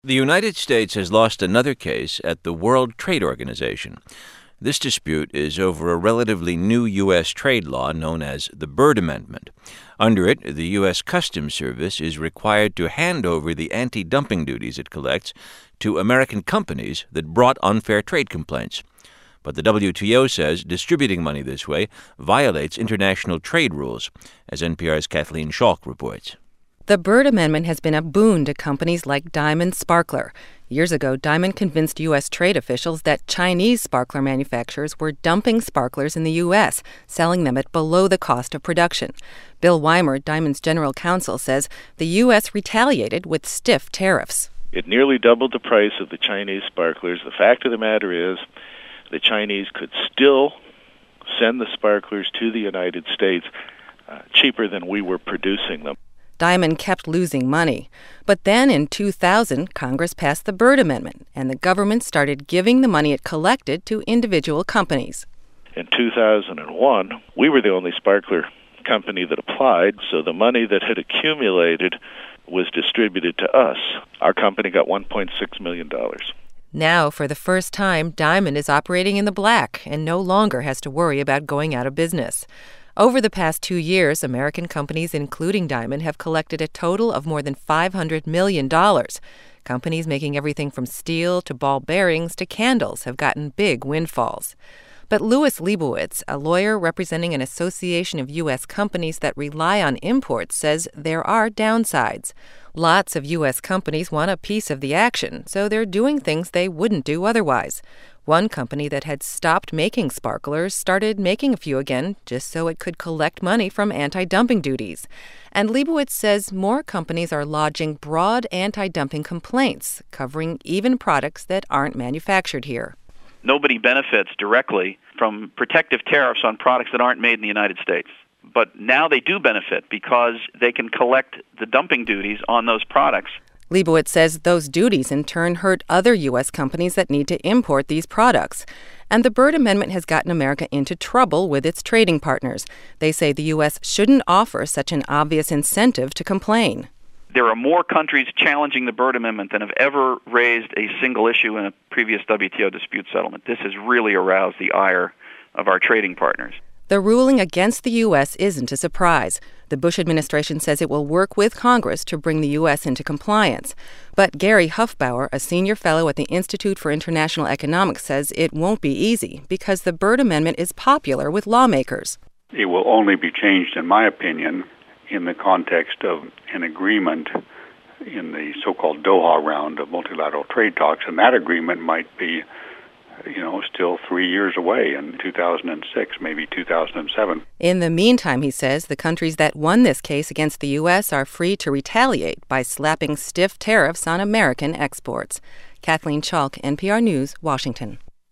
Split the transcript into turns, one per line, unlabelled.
The United States has lost another case at the World Trade Organization. This dispute is over a relatively new U.S. trade law known as the Byrd Amendment. Under it, the U.S. Customs Service is required to hand over the anti-dumping duties it collects to American companies that brought unfair trade complaints. But the WTO says distributing money this way violates international trade rules, as NPR's Kathleen Schalk reports.
The Byrd Amendment has been a boon to companies like Diamond Sparkler. Years ago, Diamond convinced U.S. trade officials that Chinese sparkler manufacturers were dumping sparklers in the U.S., selling them at below the cost of production. Bill Weimer, Diamond's general counsel, says the U.S. retaliated with stiff tariffs.
It nearly doubled the price of the Chinese sparklers. The fact of the matter is the Chinese could still send the sparklers to the United States cheaper than we were producing them.
Diamond kept losing money. But then in 2000, Congress passed the Byrd Amendment, and the government started giving the money it collected to individual companies.
In 2001, we were the only sparkler company that applied, so the money that had accumulated was distributed to us. Our company got $1.6 million.
Now, for the first time, Diamond is operating in the black and no longer has to worry about going out of business. Over the past 2 years, American companies, including Diamond, have collected a total of more than $500 million. Companies making everything from steel to ball bearings to candles have gotten big windfalls. But Louis Leibowitz, a lawyer representing an association of U.S. companies that rely on imports, says there are downsides. Lots of U.S. companies want a piece of the action, so they're doing things they wouldn't do otherwise. One company that had stopped making sparklers started making a few again just so it could collect money from anti-dumping duties. And Leibowitz says more companies are lodging broad anti-dumping complaints, covering even products that aren't manufactured here.
Nobody benefits directly from protective tariffs on products that aren't made in the United States. But now they do benefit because they can collect the dumping duties on those products.
Leibowitz says those duties in turn hurt other U.S. companies that need to import these products. And the Byrd Amendment has gotten America into trouble with its trading partners. They say the U.S. shouldn't offer such an obvious incentive to complain.
There are more countries challenging the Byrd Amendment than have ever raised a single issue in a previous WTO dispute settlement. This has really aroused the ire of our trading partners.
The ruling against the U.S. isn't a surprise. The Bush administration says it will work with Congress to bring the U.S. into compliance. But Gary Huffbauer, a senior fellow at the Institute for International Economics, says it won't be easy because the Byrd Amendment is popular with lawmakers.
It will only be changed, in my opinion, in the context of an agreement in the so-called Doha round of multilateral trade talks, and that agreement might be still 3 years away in 2006, maybe 2007.
In the meantime, he says, the countries that won this case against the U.S. are free to retaliate by slapping stiff tariffs on American exports. Kathleen Schalk, NPR News, Washington.